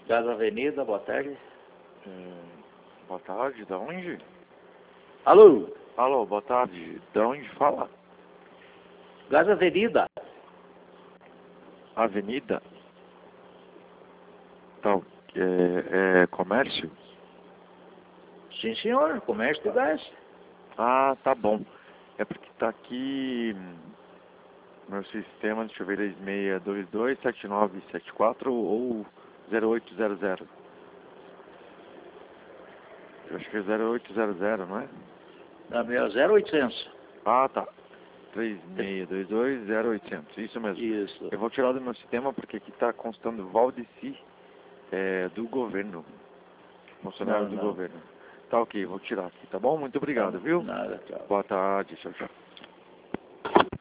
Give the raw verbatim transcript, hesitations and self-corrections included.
Casa Avenida, boa tarde. É, boa tarde, da onde? Alô? Alô, boa tarde, da onde fala? Casa Avenida. Avenida? Tal, é, é comércio? Sim, senhor, comércio de gás. Ah, tá bom. É porque tá aqui hum, meu sistema, deixa eu ver, seis seis dois dois sete nove sete quatro ou zero oito zero zero. Eu acho que é zero oito zero zero, não é? Na minha zero oitocentos. Ah, tá. três seis dois dois zero oitocentos, isso mesmo. Isso. Eu vou tirar do meu sistema porque aqui tá constando Valdeci, é, do governo. Funcionário Não, do não. governo. Tá ok, vou tirar aqui, tá bom? Muito obrigado, Não, viu? nada, tchau. Boa tarde, tchau, tchau.